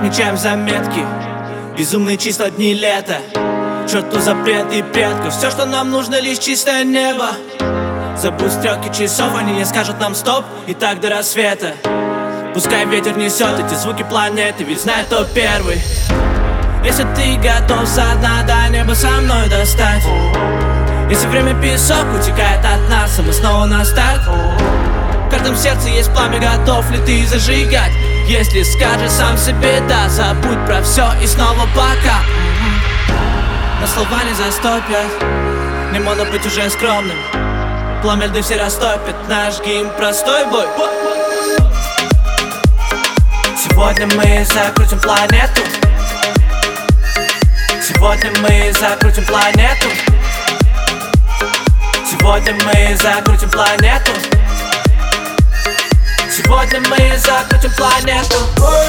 отмечаем заметки. Безумные числа, дни лета, черту запрет и предков. Все, что нам нужно, лишь чистое небо. Забудь стрелки часов, они не скажут нам стоп. И так до рассвета. Пускай ветер несет эти звуки планеты, ведь знает кто первый. Если ты готов со дна до неба со мной достать, если время песок утекает от нас, а мы снова на старт. В каждом сердце есть пламя, готов ли ты зажигать? Если скажешь сам себе да, забудь про все и снова пока. Но слова не застопят, не модно быть уже скромным. Пламя льды все растопят, наш гимн простой бой. Сегодня мы закрутим планету. Сегодня мы закрутим планету. Сегодня мы закрутим планету. Сегодня мы закрутим планету.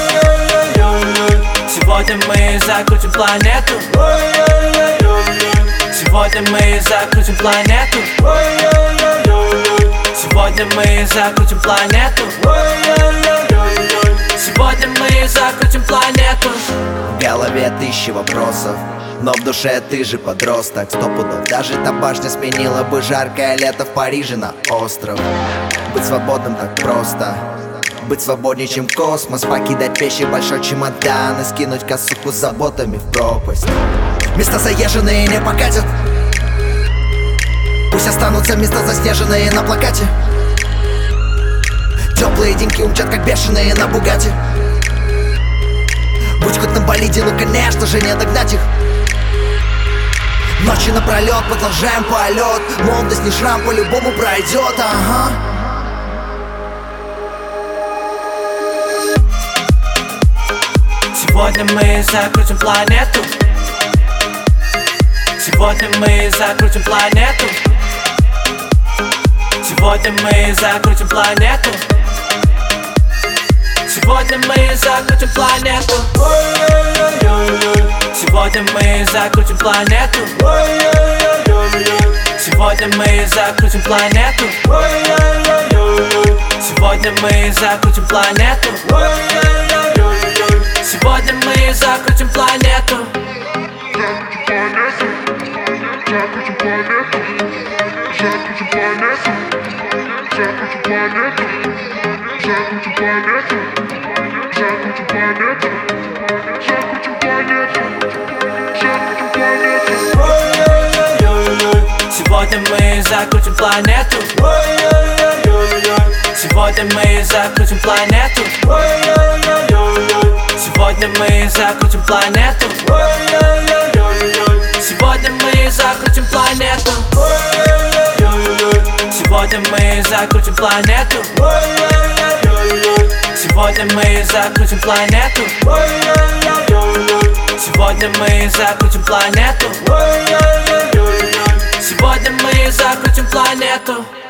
Сегодня мы закрутим планету. Сегодня мы закрутим планету. Сегодня мы закрутим планету. Сегодня мы закрутим планету. В голове тысячи вопросов, но в душе ты же подросток. 100 пудов, даже та башня сменила бы жаркое лето в Париже на остров. Быть свободным так просто, быть свободнее, чем космос. Покидать вещи, большой чемодан и скинуть косуху с заботами в пропасть. Места заезженные не покатят, пусть останутся места заснеженные на плакате. Теплые деньки умчат как бешеные на Бугатти. Будь хоть на болиде, ну конечно же не догнать их. Ночи напролет, продолжаем полет. Молодость не шрам, по-любому пройдет, ага. Сегодня мы закрутим планету. Сегодня мы закрутим планету. Сегодня мы закрутим планету. Сегодня мы закрутим планету. Сегодня мы закрутим планету. Сегодня мы закрутим планету. Сегодня мы закрутим планету. Сегодня мы закрутим планету. Закрутим планету. Закрутим планету. Закрутим планету. Закрутим планету. Закрутим планету. Закрутим планету. Закрутим планету. Сегодня мы закрутим планету. Сегодня мы закрутим планету. Сегодня мы закрутим планету. Сегодня мы закрутим планету. Сегодня мы закрутим планету. Сегодня мы закрутим планету. Сегодня мы закрутим планету. Сегодня мы закрутим планету.